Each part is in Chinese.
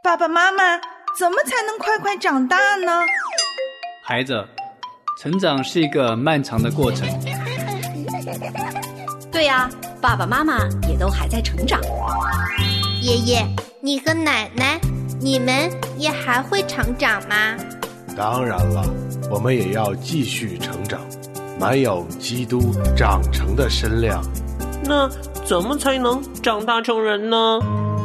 爸爸妈妈，怎么才能快快长大呢？ 孩子，成长是一个漫长的过程。 对呀，爸爸妈妈也都还在成长。 爷爷，你和奶奶，你们也还会成长吗？ 当然了，我们也要继续成长，满有基督长成的身量。 那怎么才能长大成人呢？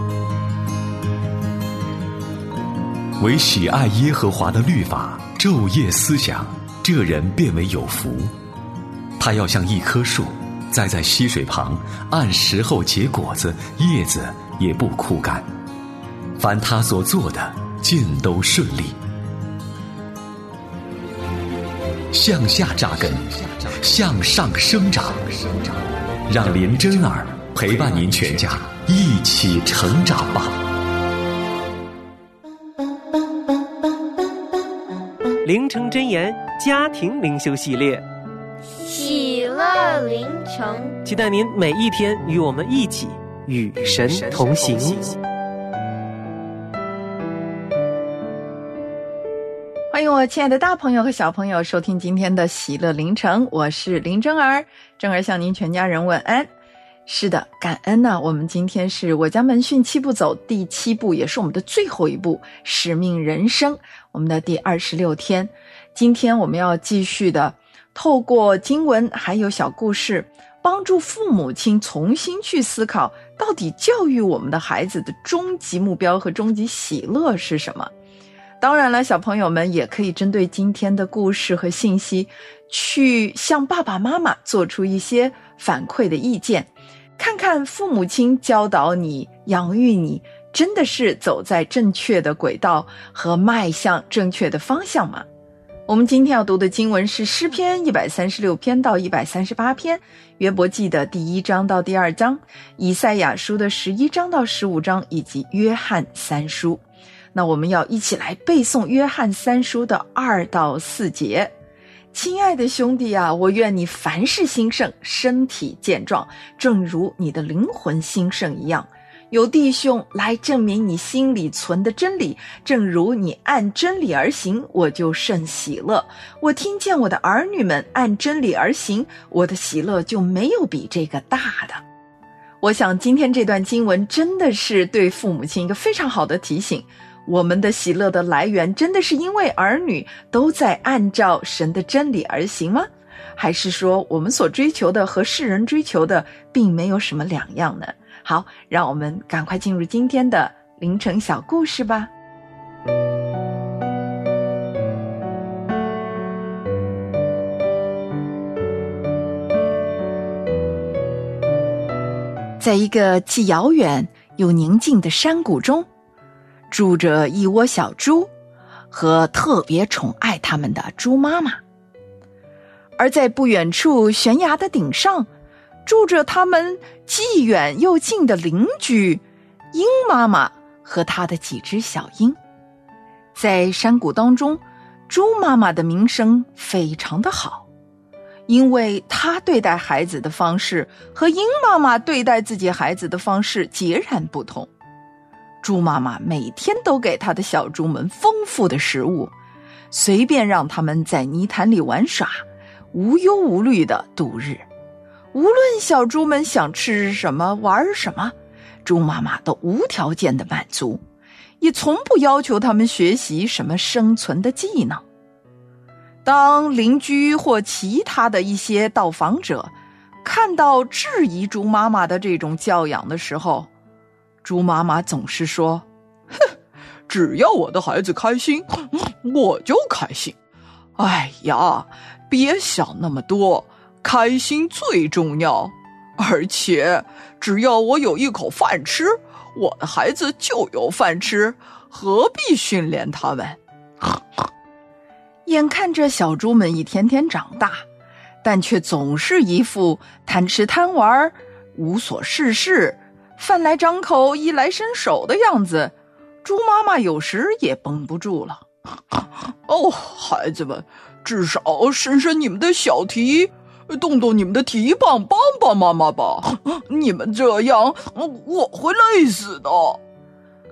唯喜爱耶和华的律法，昼夜思想，这人便为有福。他要像一棵树，栽在溪水旁，按时候结果子，叶子也不枯干。凡他所做的，尽都顺利。向下扎根，向上生长，让林真儿陪伴您全家一起成长吧。 灵城真言家庭灵修系列， 喜乐灵城， 期待您每一天与我们一起与神同行。 欢迎我亲爱的大朋友和小朋友收听今天的喜乐灵城，我是林真儿，真儿向您全家人问安。是的，感恩呢，我们今天是我家门训7步走第7步，也是我们的最后一步，使命人生，我们的第26天。今天我们要继续的透过经文还有小故事，帮助父母亲重新去思考，到底教育我们的孩子的终极目标和终极喜乐是什么。当然了，小朋友们也可以针对今天的故事和信息，去向爸爸妈妈做出一些反馈的意见，看看父母亲教导你、养育你，真的是走在正确的轨道和迈向正确的方向吗？我们今天要读的经文是诗篇136篇到138篇，约伯记的第1章到第2章，以赛亚书的11章到15章，以及约翰3书。那我们要一起来背诵约翰3书的2到4节。亲爱的兄弟啊，我愿你凡事兴盛，身体健壮，正如你的灵魂兴盛一样。有弟兄来证明你心里存的真理，正如你按真理而行，我就甚喜乐。我听见我的儿女们按真理而行，我的喜乐就没有比这个大的。我想今天这段经文真的是对父母亲一个非常好的提醒，我们的喜乐的来源真的是因为儿女都在按照神的真理而行吗？还是说我们所追求的和世人追求的并没有什么两样呢？好，让我们赶快进入今天的凌晨小故事吧。在一个既遥远又宁静的山谷中，住着一窝小猪和特别宠爱它们的猪妈妈。而在不远处悬崖的顶上，住着他们既远又近的邻居鹰妈妈和她的几只小鹰。在山谷当中，猪妈妈的名声非常的好，因为她对待孩子的方式和鹰妈妈对待自己孩子的方式截然不同。猪妈妈每天都给她的小猪们丰富的食物，随便让他们在泥潭里玩耍，无忧无虑地度日。无论小猪们想吃什么玩什么，猪妈妈都无条件的满足，也从不要求他们学习什么生存的技能。当邻居或其他的一些到访者看到质疑猪妈妈的这种教养的时候，猪妈妈总是说：哼，只要我的孩子开心，我就开心。哎呀，别想那么多，开心最重要。而且只要我有一口饭吃，我的孩子就有饭吃，何必训练他们？眼看着小猪们一天天长大，但却总是一副贪吃贪玩、无所事事、饭来张口衣来伸手的样子，猪妈妈有时也绷不住了。哦，孩子们，至少伸伸你们的小蹄，动动你们的蹄膀，帮帮妈妈吧，你们这样我会累死的。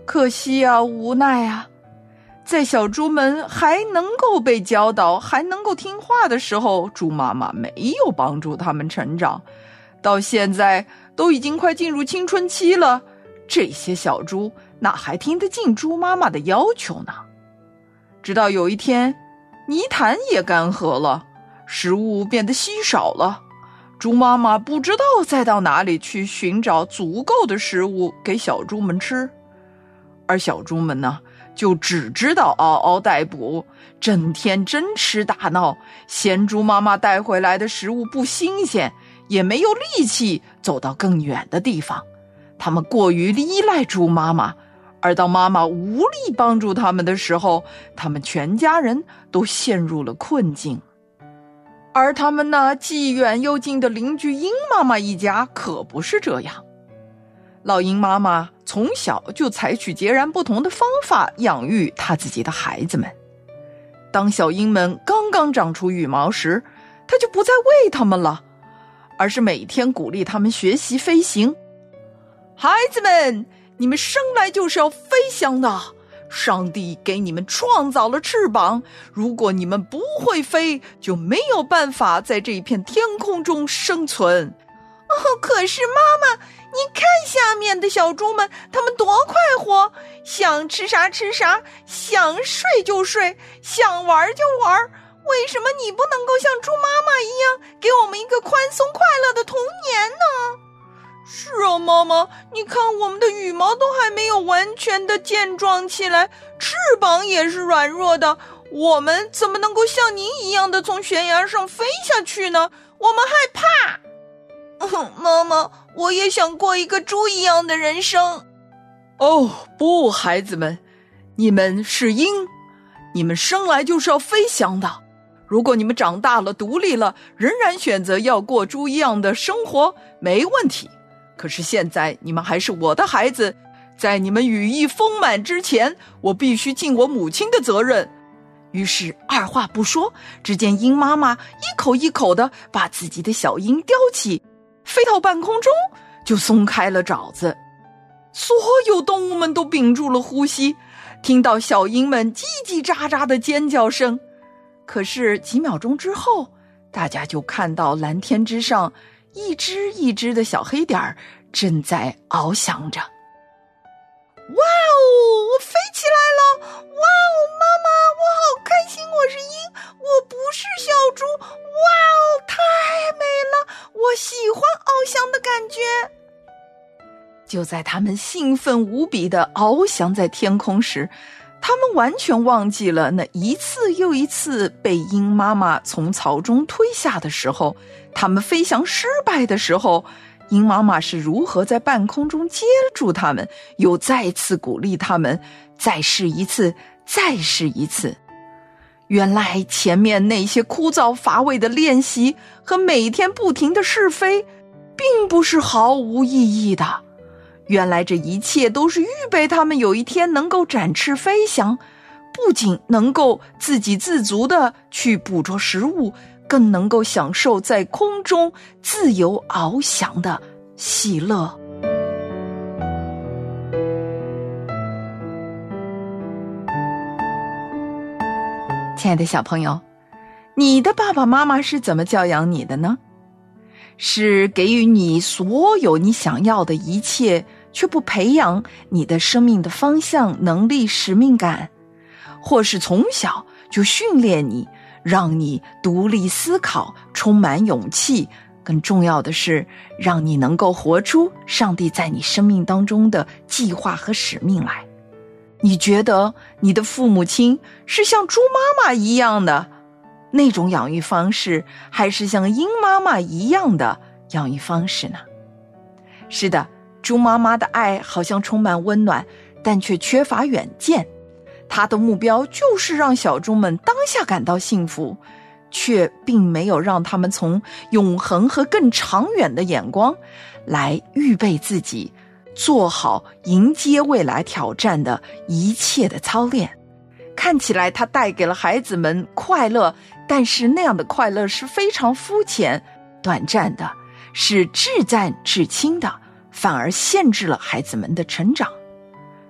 可惜啊，无奈啊，在小猪们还能够被教导，还能够听话的时候，猪妈妈没有帮助他们成长。到现在都已经快进入青春期了，这些小猪哪还听得进猪妈妈的要求呢？直到有一天，泥潭也干涸了，食物变得稀少了，猪妈妈不知道再到哪里去寻找足够的食物给小猪们吃，而小猪们呢，就只知道嗷嗷待哺，整天争吃打闹，嫌猪妈妈带回来的食物不新鲜，也没有力气走到更远的地方。他们过于依赖猪妈妈，而当妈妈无力帮助他们的时候，他们全家人都陷入了困境。而他们那既远又近的邻居鹰妈妈一家可不是这样。老鹰妈妈从小就采取截然不同的方法养育她自己的孩子们。当小鹰们刚刚长出羽毛时，她就不再喂它们了，而是每天鼓励他们学习飞行。孩子们，你们生来就是要飞翔的，上帝给你们创造了翅膀，如果你们不会飞，就没有办法在这一片天空中生存。 可是妈妈，你看下面的小猪们，他们多快活，想吃啥吃啥，想睡就睡，想玩就玩，为什么你不能够像猪妈妈一样，给我们一个宽松快乐的童年呢？是啊，妈妈，你看我们的羽毛都还没有完全的健壮起来，翅膀也是软弱的，我们怎么能够像您一样的从悬崖上飞下去呢？我们害怕。妈妈，我也想过一个猪一样的人生。 哦，不，孩子们，你们是鹰，你们生来就是要飞翔的。如果你们长大了，独立了，仍然选择要过猪一样的生活，没问题。可是现在你们还是我的孩子，在你们羽翼丰满之前，我必须尽我母亲的责任。于是二话不说，只见鹰妈妈一口一口地把自己的小鹰叼起，飞到半空中，就松开了爪子。所有动物们都屏住了呼吸，听到小鹰们叽叽喳喳的尖叫声。可是几秒钟之后，大家就看到蓝天之上一只一只的小黑点儿正在翱翔着。 哇哦，我飞起来了！哇哦，妈妈，我好开心，我是鹰，我不是小猪。哇哦，太美了，我喜欢翱翔的感觉。 就在他们兴奋无比地翱翔在天空时，他们完全忘记了那一次又一次被鹰妈妈从巢中推下的时候，他们飞翔失败的时候，鹰妈妈是如何在半空中接住他们，又再次鼓励他们再试一次，再试一次。原来前面那些枯燥乏味的练习和每天不停的试飞，并不是毫无意义的。原来这一切都是预备他们有一天能够展翅飞翔，不仅能够自给自足地去捕捉食物，更能够享受在空中自由翱翔的喜乐。亲爱的小朋友，你的爸爸妈妈是怎么教养你的呢？是给予你所有你想要的一切，却不培养你的生命的方向、能力、使命感，或是从小就训练你，让你独立思考，充满勇气，更重要的是让你能够活出上帝在你生命当中的计划和使命来。你觉得你的父母亲是像猪妈妈一样的那种养育方式，还是像鹰妈妈一样的养育方式呢？是的，猪妈妈的爱好像充满温暖，但却缺乏远见。她的目标就是让小猪们当下感到幸福，却并没有让他们从永恒和更长远的眼光来预备自己，做好迎接未来挑战的一切的操练。看起来它带给了孩子们快乐，但是那样的快乐是非常肤浅、短暂的，是至暂至轻的，反而限制了孩子们的成长。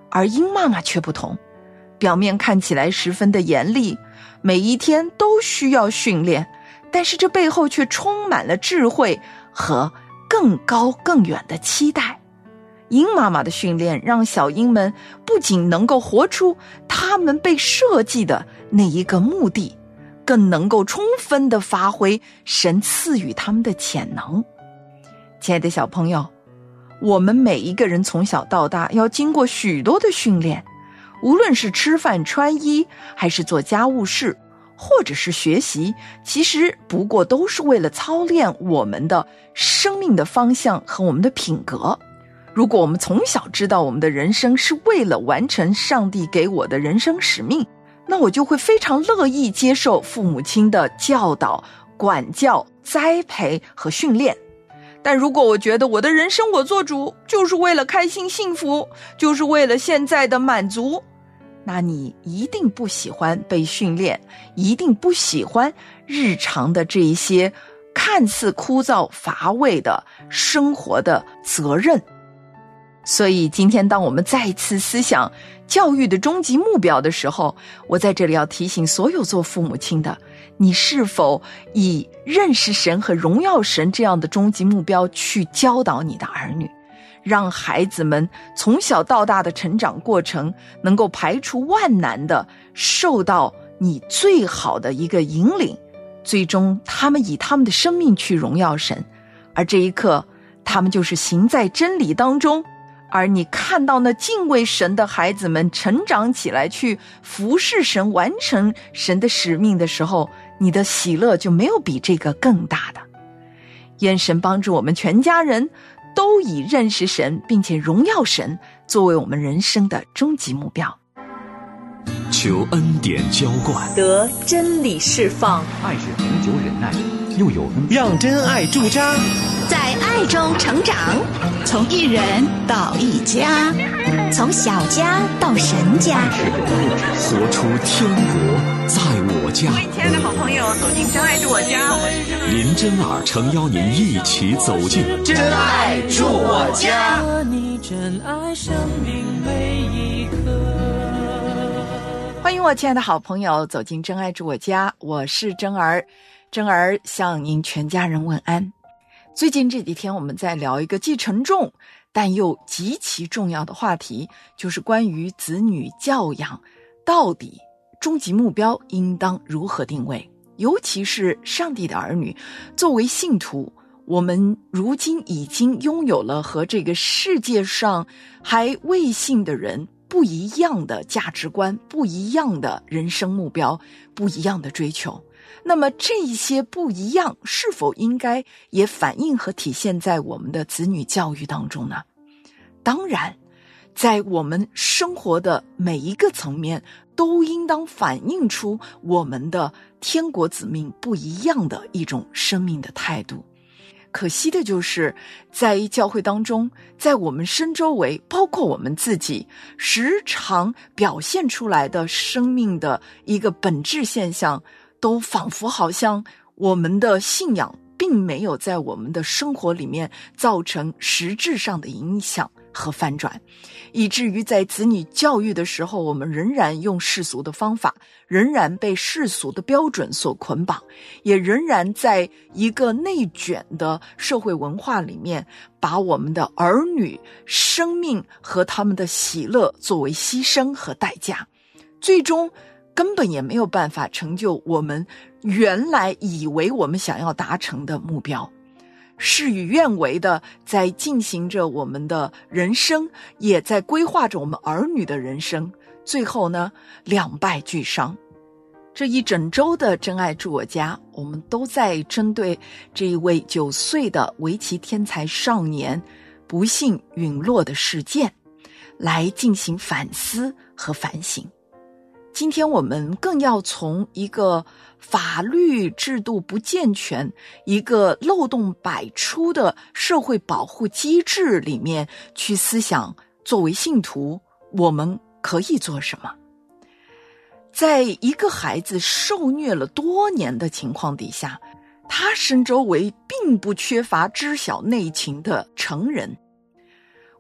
而鹰妈妈却不同，表面看起来十分的严厉，每一天都需要训练，但是这背后却充满了智慧和更高更远的期待。鹰妈妈的训练让小鹰们不仅能够活出他们被设计的那一个目的，更能够充分地发挥神赐予他们的潜能。亲爱的小朋友，我们每一个人从小到大要经过许多的训练，无论是吃饭穿衣，还是做家务事，或者是学习，其实不过都是为了操练我们的生命的方向和我们的品格。如果我们从小知道我们的人生是为了完成上帝给我的人生使命，那我就会非常乐意接受父母亲的教导、管教、栽培和训练。但如果我觉得我的人生我做主，就是为了开心幸福，就是为了现在的满足，那你一定不喜欢被训练，一定不喜欢日常的这一些看似枯燥乏味的生活的责任。所以今天当我们再次思想教育的终极目标的时候，我在这里要提醒所有做父母亲的，你是否以认识神和荣耀神这样的终极目标去教导你的儿女，让孩子们从小到大的成长过程能够排除万难的受到你最好的一个引领，最终他们以他们的生命去荣耀神，而这一刻他们就是行在真理当中。而你看到那敬畏神的孩子们成长起来，去服侍神，完成神的使命的时候，你的喜乐就没有比这个更大的。愿神帮助我们全家人都以认识神并且荣耀神作为我们人生的终极目标。 求恩典浇灌， 得真理释放， 爱是恒久忍耐，又有恩， 让真爱驻扎， 在爱中成长， 从一人到一家， 从小家到神家， 活出天国在我家。 各位亲爱的好朋友，走进真爱住我家，我是林真儿诚邀您一起走进真爱住我家。 你真爱生命每一刻。 欢迎我亲爱的好朋友走进真爱住我家，我是真儿。真儿向您全家人问安。最近这几天我们在聊一个既沉重但又极其重要的话题，就是关于子女教养到底终极目标应当如何定位。尤其是上帝的儿女，作为信徒，我们如今已经拥有了和这个世界上还未信的人不一样的价值观，不一样的人生目标，不一样的追求。那么这些不一样是否应该也反映和体现在我们的子女教育当中呢？当然，在我们生活的每一个层面都应当反映出我们的天国子民不一样的一种生命的态度。可惜的就是在教会当中，在我们身周围，包括我们自己，时常表现出来的生命的一个本质现象，都仿佛好像我们的信仰并没有在我们的生活里面造成实质上的影响和翻转，以至于在子女教育的时候，我们仍然用世俗的方法，仍然被世俗的标准所捆绑，也仍然在一个内卷的社会文化里面，把我们的儿女生命和他们的喜乐作为牺牲和代价，最终根本也没有办法成就我们原来以为我们想要达成的目标，事与愿违的在进行着我们的人生，也在规划着我们儿女的人生，最后呢，两败俱伤。这一整周的真爱住我家，我们都在针对这一位9岁的围棋天才少年不幸陨落的事件来进行反思和反省。今天我们更要从一个法律制度不健全，一个漏洞百出的社会保护机制里面去思想，作为信徒我们可以做什么。在一个孩子受虐了多年的情况底下，他身周围并不缺乏知晓内情的成人，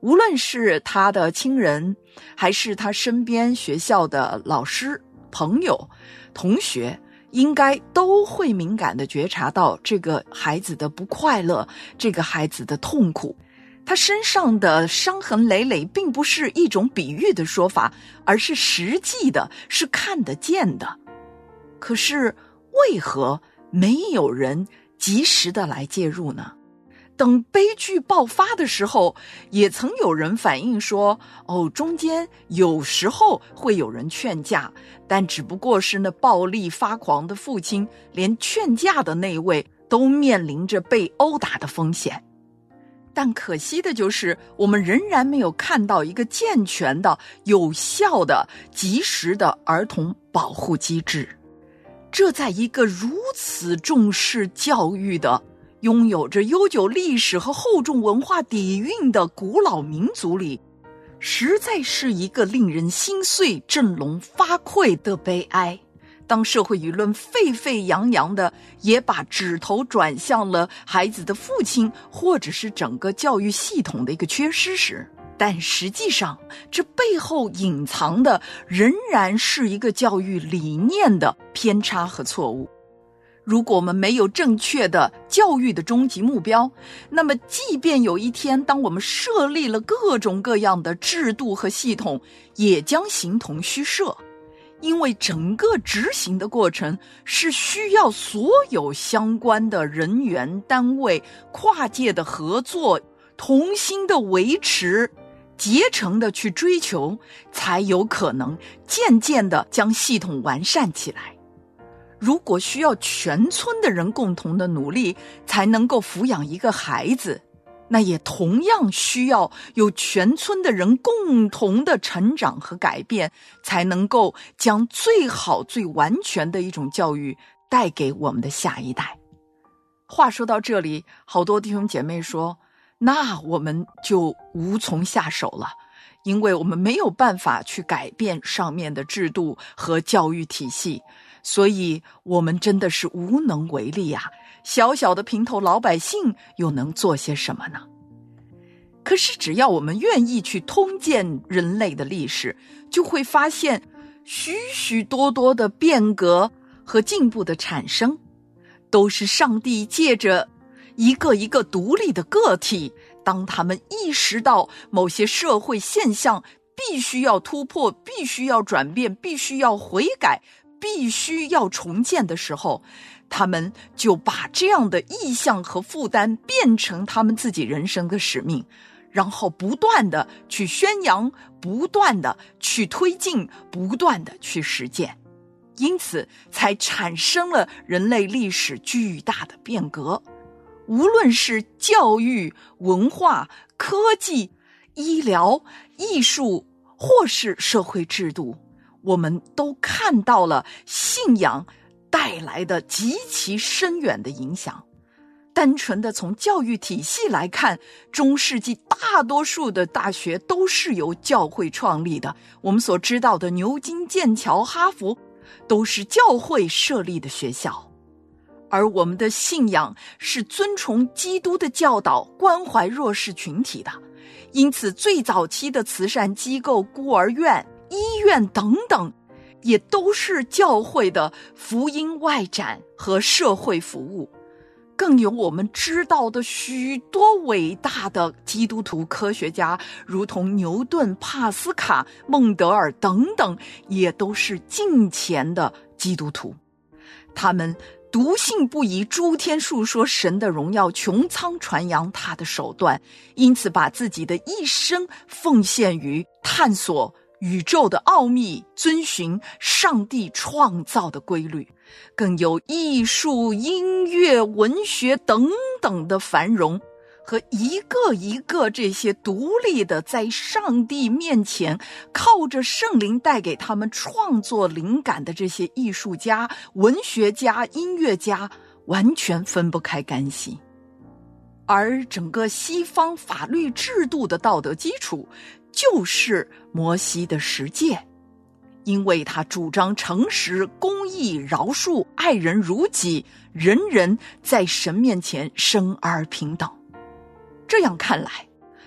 无论是他的亲人，还是他身边学校的老师、朋友、同学，应该都会敏感地觉察到这个孩子的不快乐，这个孩子的痛苦。他身上的伤痕累累并不是一种比喻的说法，而是实际的，是看得见的。可是为何没有人及时的来介入呢？等悲剧爆发的时候，也曾有人反映说，中间有时候会有人劝架，但只不过是那暴力发狂的父亲，连劝架的那位都面临着被殴打的风险。但可惜的就是，我们仍然没有看到一个健全的、有效的、及时的儿童保护机制。这在一个如此重视教育的、拥有着悠久历史和厚重文化底蕴的古老民族里，实在是一个令人心碎、振聋发聩的悲哀。当社会舆论沸沸扬扬的也把指头转向了孩子的父亲，或者是整个教育系统的一个缺失时，但实际上这背后隐藏的仍然是一个教育理念的偏差和错误。如果我们没有正确的教育的终极目标，那么即便有一天当我们设立了各种各样的制度和系统，也将形同虚设。因为整个执行的过程是需要所有相关的人员单位跨界的合作，同心的维持，竭诚的去追求，才有可能渐渐的将系统完善起来。如果需要全村的人共同的努力才能够抚养一个孩子，那也同样需要有全村的人共同的成长和改变，才能够将最好最完全的一种教育带给我们的下一代。话说到这里，好多弟兄姐妹说，那我们就无从下手了，因为我们没有办法去改变上面的制度和教育体系，所以我们真的是无能为力啊。小小的平头老百姓又能做些什么呢？可是只要我们愿意去通鉴人类的历史，就会发现许许多多的变革和进步的产生，都是上帝借着一个一个独立的个体，当他们意识到某些社会现象必须要突破，必须要转变，必须要悔改，必须要重建的时候，他们就把这样的意向和负担变成他们自己人生的使命，然后不断的去宣扬，不断的去推进，不断的去实践，因此才产生了人类历史巨大的变革。无论是教育、文化、科技、医疗、艺术，或是社会制度，我们都看到了信仰带来的极其深远的影响。单纯的从教育体系来看，中世纪大多数的大学都是由教会创立的，我们所知道的牛津、剑桥、哈佛都是教会设立的学校。而我们的信仰是尊崇基督的教导，关怀弱势群体的，因此最早期的慈善机构、孤儿院、医院等等，也都是教会的福音外展和社会服务。更有我们知道的许多伟大的基督徒科学家，如同牛顿、帕斯卡、孟德尔等等，也都是敬虔的基督徒。他们笃信不疑，诸天述说神的荣耀，穹苍传扬他的手段，因此把自己的一生奉献于探索宇宙的奥秘，遵循上帝创造的规律，更有艺术、音乐、文学等等的繁荣，和一个一个这些独立的在上帝面前靠着圣灵带给他们创作灵感的这些艺术家、文学家、音乐家完全分不开干系。而整个西方法律制度的道德基础就是摩西的十诫，因为他主张诚实、公义、饶恕、爱人如己，人人在神面前生而平等。这样看来，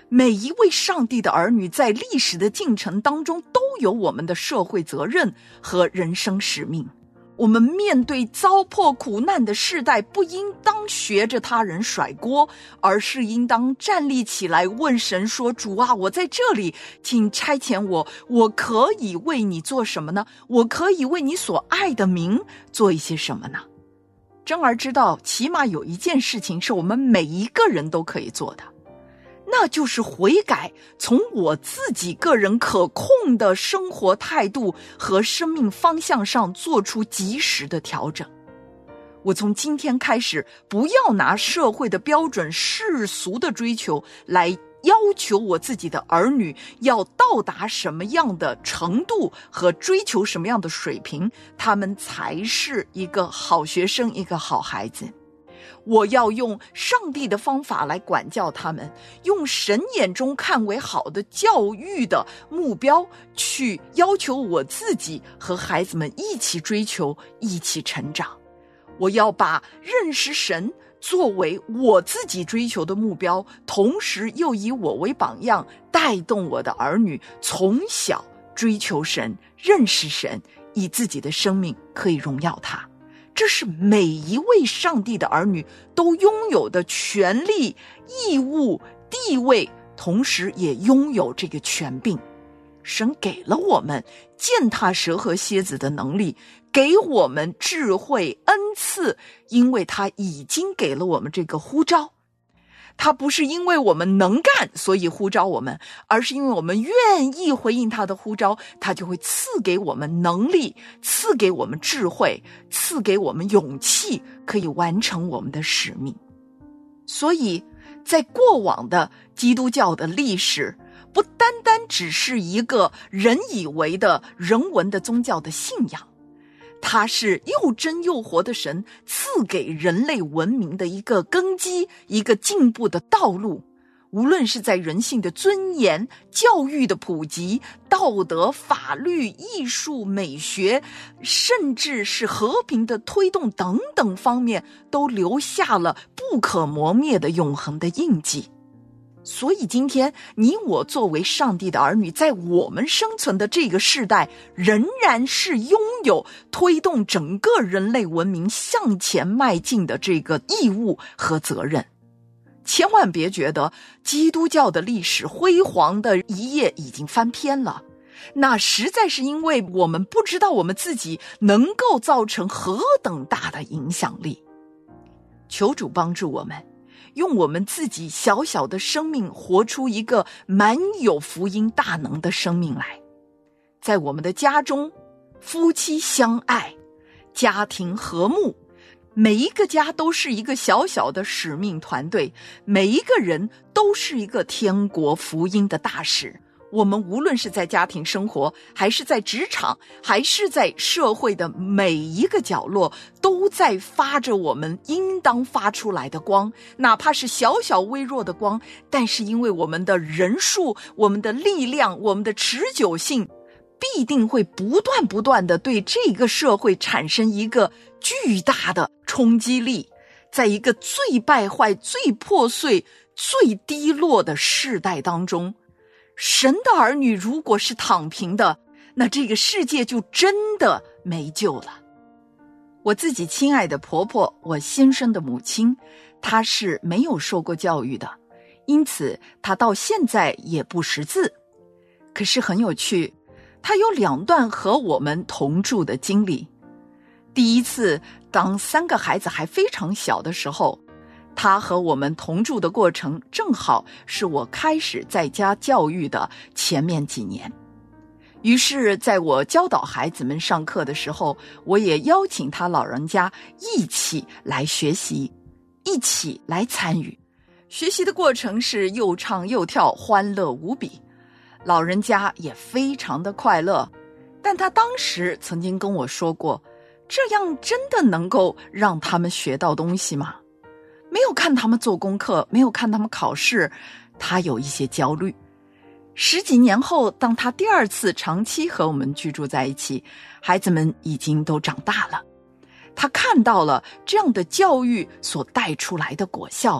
每一位上帝的儿女在历史的进程当中都有我们的社会责任和人生使命。我们面对糟粕苦难的世代，不应当学着他人甩锅，而是应当站立起来问神说，主啊，我在这里，请差遣我，我可以为你做什么呢？我可以为你所爱的名做一些什么呢？珍儿知道，起码有一件事情是我们每一个人都可以做的，那就是悔改，从我自己个人可控的生活态度和生命方向上做出及时的调整。我从今天开始，不要拿社会的标准、世俗的追求来要求我自己的儿女要到达什么样的程度和追求什么样的水平，他们才是一个好学生，一个好孩子。我要用上帝的方法来管教他们，用神眼中看为好的教育的目标去要求我自己和孩子们一起追求，一起成长。我要把认识神作为我自己追求的目标，同时又以我为榜样，带动我的儿女从小追求神，认识神，以自己的生命可以荣耀他。这是每一位上帝的儿女都拥有的权利、义务、地位，同时也拥有这个权柄。神给了我们践踏蛇和蝎子的能力，给我们智慧恩赐，因为他已经给了我们这个呼召。他不是因为我们能干所以呼召我们，而是因为我们愿意回应他的呼召，他就会赐给我们能力，赐给我们智慧，赐给我们勇气，可以完成我们的使命。所以在过往的基督教的历史，不单单只是一个人以为的人文的宗教的信仰，它是又真又活的神赐给人类文明的一个根基，一个进步的道路。无论是在人性的尊严、教育的普及、道德、法律、艺术、美学，甚至是和平的推动等等方面，都留下了不可磨灭的永恒的印记。所以今天你我作为上帝的儿女，在我们生存的这个世代，仍然是拥有推动整个人类文明向前迈进的这个义务和责任。千万别觉得基督教的历史辉煌的一页已经翻篇了，那实在是因为我们不知道我们自己能够造成何等大的影响力。求主帮助我们，用我们自己小小的生命活出一个满有福音大能的生命来。在我们的家中，夫妻相爱，家庭和睦，每一个家都是一个小小的使命团队，每一个人都是一个天国福音的大使。我们无论是在家庭生活，还是在职场，还是在社会的每一个角落，都在发着我们应当发出来的光，哪怕是小小微弱的光，但是因为我们的人数、我们的力量、我们的持久性，必定会不断的对这个社会产生一个巨大的冲击力。在一个最败坏、最破碎、最低落的世代当中，神的儿女如果是躺平的，那这个世界就真的没救了。我自己亲爱的婆婆，我先生的母亲，她是没有受过教育的，因此她到现在也不识字。可是很有趣，她有2段和我们同住的经历。第一次，当3个孩子还非常小的时候，他和我们同住的过程正好是我开始在家教育的前面几年。于是在我教导孩子们上课的时候，我也邀请他老人家一起来学习，一起来参与。学习的过程是又唱又跳，欢乐无比，老人家也非常的快乐。但他当时曾经跟我说过，这样真的能够让他们学到东西吗？没有看他们做功课，没有看他们考试，他有一些焦虑。10几年后，当他第2次长期和我们居住在一起，孩子们已经都长大了，他看到了这样的教育所带出来的果效，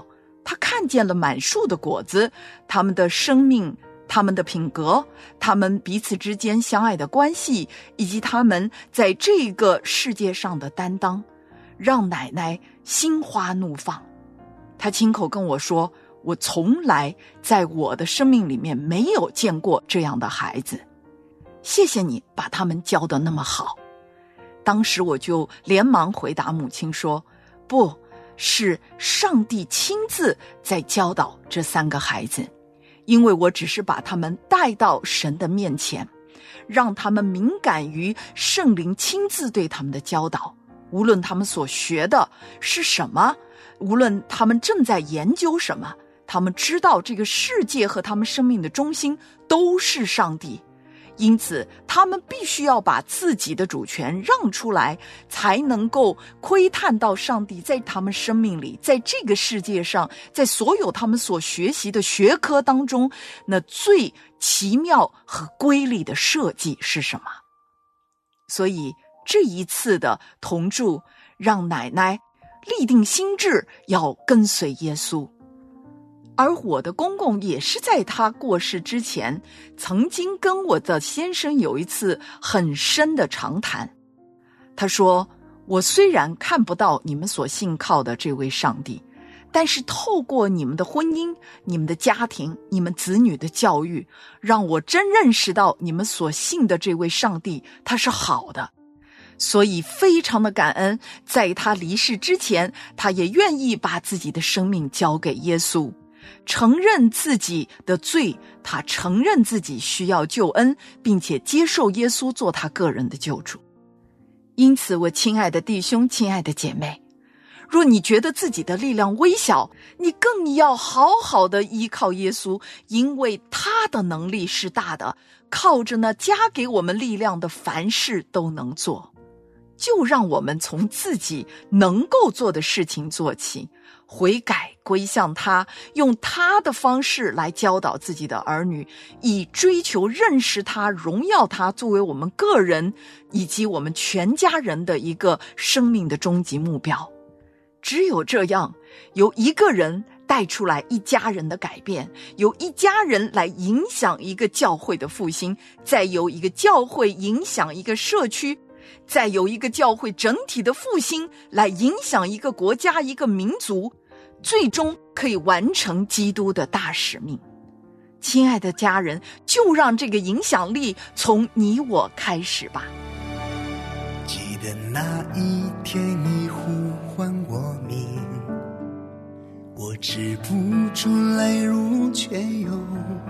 他看见了满树的果子，他们的生命，他们的品格，他们彼此之间相爱的关系，以及他们在这个世界上的担当，让奶奶心花怒放。她亲口跟我说，我从来在我的生命里面没有见过这样的孩子，谢谢你把他们教得那么好。当时我就连忙回答母亲说，不，是上帝亲自在教导这3个孩子，因为我只是把他们带到神的面前，让他们敏感于圣灵亲自对他们的教导，无论他们所学的是什么，无论他们正在研究什么，他们知道这个世界和他们生命的中心都是上帝，因此他们必须要把自己的主权让出来，才能够窥探到上帝在他们生命里，在这个世界上，在所有他们所学习的学科当中，那最奇妙和瑰丽的设计是什么。所以这一次的同住让奶奶立定心志要跟随耶稣。而我的公公也是在他过世之前，曾经跟我的先生有一次很深的长谈。他说，我虽然看不到你们所信靠的这位上帝，但是透过你们的婚姻，你们的家庭，你们子女的教育，让我真认识到你们所信的这位上帝，他是好的。所以非常的感恩，在他离世之前，他也愿意把自己的生命交给耶稣，承认自己的罪，他承认自己需要救恩，并且接受耶稣做他个人的救主。因此，我亲爱的弟兄，亲爱的姐妹，若你觉得自己的力量微小，你更要好好的依靠耶稣，因为他的能力是大的，靠着那加给我们力量的，凡事都能做。就让我们从自己能够做的事情做起，悔改归向他，用他的方式来教导自己的儿女，以追求认识他，荣耀他，作为我们个人以及我们全家人的一个生命的终极目标。只有这样，由一个人带出来一家人的改变，由一家人来影响一个教会的复兴，再由一个教会影响一个社区，再由一个教会整体的复兴来影响一个国家，一个民族，最终可以完成基督的大使命。亲爱的家人，就让这个影响力从你我开始吧。 记得那一天你呼唤我名，我止不住泪如泉涌，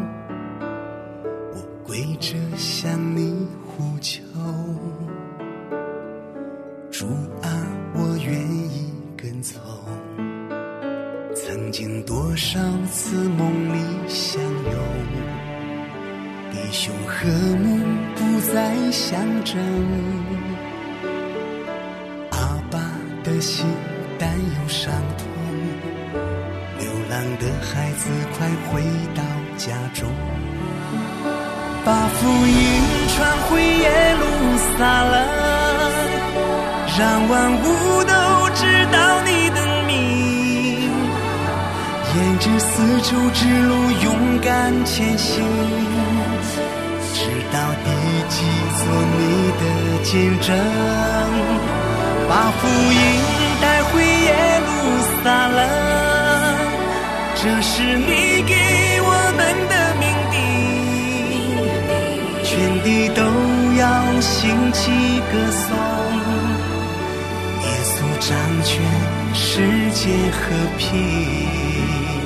我跪着向你呼求，主啊，我愿意跟从。曾经多少次梦里相拥，弟兄和睦不再相争，阿爸的心担忧伤痛，流浪的孩子快回到家中，把福音传回耶路撒冷，让万物都知道你的名，沿着丝绸之路勇敢前行，直到地极做你的见证，把福音带回耶路撒冷，这是你给我们的命定，全地都要兴起歌颂，耶稣掌权，世界和平。